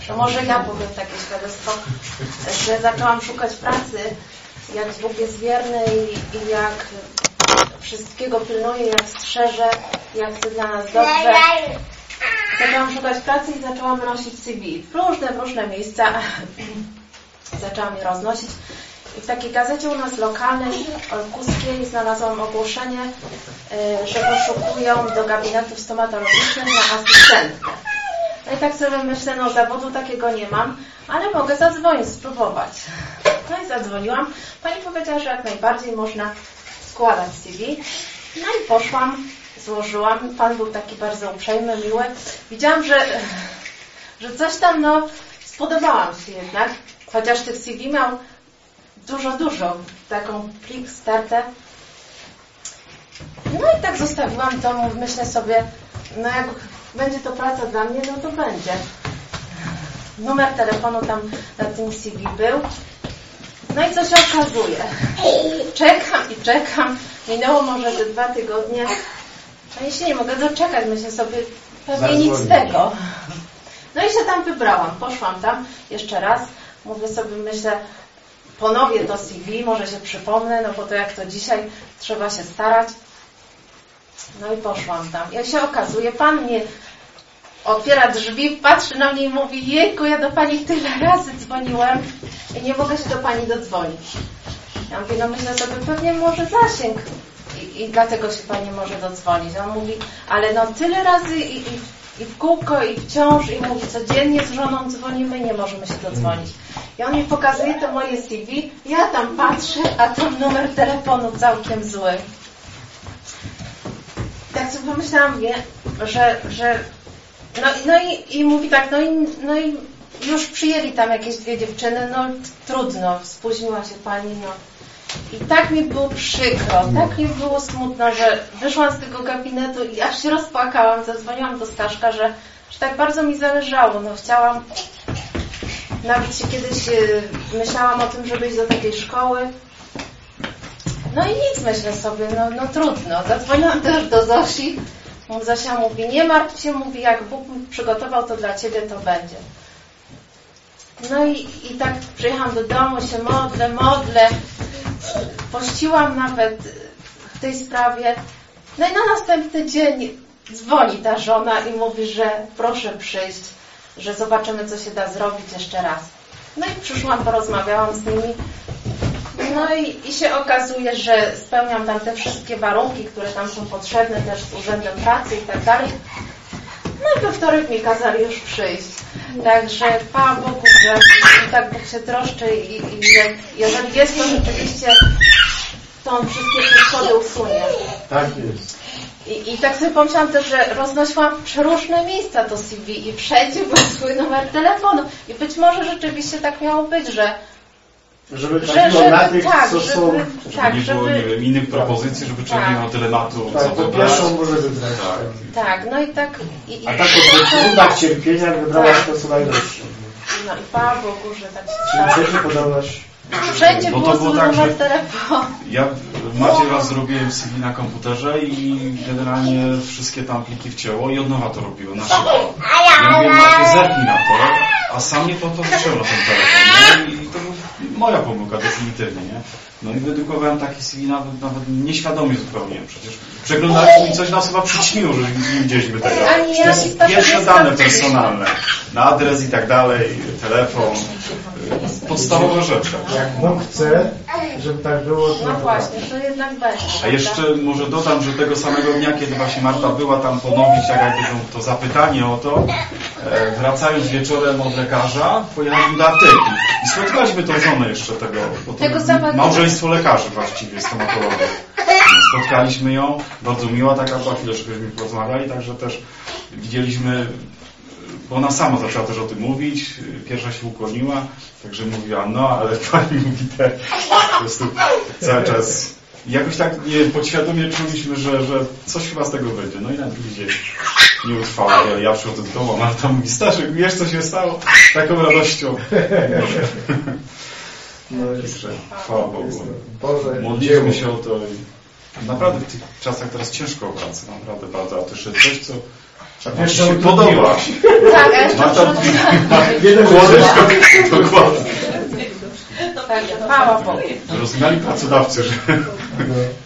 To może ja powiem takie świadectwo, że zaczęłam szukać pracy, jak Bóg jest wierny i jak wszystkiego pilnuje, jak strzeże, jak chce dla nas dobrze. Zaczęłam szukać pracy i zaczęłam nosić CV w różne miejsca. Zaczęłam je roznosić. I w takiej gazecie u nas lokalnej, olkuskiej, znalazłam ogłoszenie, że poszukują do gabinetów stomatologicznych na asystentkę. No i tak sobie myślę, no zawodu takiego nie mam, ale mogę zadzwonić, spróbować. No i zadzwoniłam. Pani powiedziała, że jak najbardziej można składać CV. No i poszłam, złożyłam. Pan był taki bardzo uprzejmy, miły. Widziałam, że coś tam, no, spodobałam się jednak. Chociaż tych CV miał dużo, taką plik, stertę. No i tak zostawiłam to, myślę sobie, no jak będzie to praca dla mnie, no to będzie. Numer telefonu tam na tym CV był. No i co się okazuje? Czekam. Minęło może te 2 tygodnie. No i się nie mogę doczekać. Myślę sobie, pewnie nic z tego. No i się tam wybrałam. Poszłam tam jeszcze raz. Mówię sobie, myślę, ponowię to CV, może się przypomnę, no bo to jak to dzisiaj, trzeba się starać. No i poszłam tam. Jak się okazuje, pan mnie otwiera drzwi, patrzy na mnie i mówi: jejku, ja do pani tyle razy dzwoniłem i nie mogę się do pani dodzwonić. Ja mówię, no myślę sobie, pewnie może zasięg i dlatego się pani może dodzwonić. A on mówi, ale no tyle razy i w kółko, i wciąż, i mówi, codziennie z żoną dzwonimy i nie możemy się dodzwonić. I on mi pokazuje to moje CV, ja tam patrzę, a tam numer telefonu całkiem zły. Tak sobie pomyślałam, że i mówi tak, no i już przyjęli tam jakieś 2 dziewczyny, no trudno, spóźniła się pani, no. I tak mi było przykro, tak mi było smutno, że wyszłam z tego gabinetu i aż się rozpłakałam, zadzwoniłam do Staszka, że tak bardzo mi zależało, no chciałam, nawet się kiedyś myślałam o tym, żeby iść do takiej szkoły. No i nic, myślę sobie, no trudno. Zadzwoniłam też do Zosi. Zosia mówi, nie martw się, mówi, jak Bóg mi przygotował to dla ciebie, to będzie. No i tak przyjechałam do domu, się modlę. Pościłam nawet w tej sprawie. No i na następny dzień dzwoni ta żona i mówi, że proszę przyjść, że zobaczymy, co się da zrobić jeszcze raz. No i przyszłam, porozmawiałam z nimi. No i się okazuje, że spełniam tam te wszystkie warunki, które tam są potrzebne też z Urzędem Pracy i tak dalej. No i we wtorek mi kazali już przyjść. Także chwała Bogu, że tak Bóg się troszczy i jeżeli jest to rzeczywiście, to On wszystkie przeszkody usunie. Tak jest. I tak sobie pomyślałam też, że roznosiłam w przeróżne miejsca to CV i wszędzie był swój numer telefonu. I być może rzeczywiście tak miało być, żeby trafiło na tych, tak, co są... Żeby nie było, nie wiem, innych propozycji, żeby człowiek nie miał dylematu, tak, co po wybrać. pierwszą może wybrać. Tak, no i tak... A tak po trudach cierpienia wybrałaś to, co najlepsze. No i chwała Bogu, że tak się Czyli stało. wszędzie podałaś... Wszędzie Bo było to było swój tak, numer że telefonu. ja w Macie raz zrobiłem CV na komputerze i generalnie wszystkie tam pliki wcięło i od nowa to robiło na szybko. Ja mówię, Macie, zerknij na to, a sam nie popatrzyłem na ten telefon. No i to była moja pomyłka definitywnie, nie? No i wydrukowałem taki CV nawet nieświadomie zupełnie. Przecież przeglądaliśmy i coś nas chyba przyćmiło, że nie widzieliśmy tego. To jest pierwsze dane personalne. Na adres i tak dalej, telefon, podstawowe rzeczy. Jak Bóg chce, żeby tak było, to... No właśnie, to jednak będzie. A jeszcze może dodam, że tego samego dnia, kiedy właśnie Marta była tam ponownie, jak jakby to zapytanie o to, wracając wieczorem od lekarza, pojechaliśmy do apteki i spotkaliśmy tą żonę jeszcze tego samego małżeństwo lekarzy właściwie, stomatologów. Spotkaliśmy ją, bardzo miła taka była, chwilę żebyśmy porozmawiali, także też widzieliśmy, bo ona sama zaczęła też o tym mówić, pierwsza się ukłoniła, także mówiła, no ale pani mówi po prostu cały czas. Jakoś tak podświadomie czuliśmy, że coś chyba z tego będzie. No i na drugi dzień nie utrwało. Ja przychodzę do domu, a Marta mówi, Staszek, wiesz co się stało? Taką radością. No, także chwała Bogu. Boże, modliliśmy się o to i naprawdę w tych czasach teraz ciężko o pracę, naprawdę bardzo. A to jeszcze coś, co Wiesz, się podoba. Tak, a jeszcze Dokładnie. tak, chwała Bogu. Rozumiali pracodawcy, że No.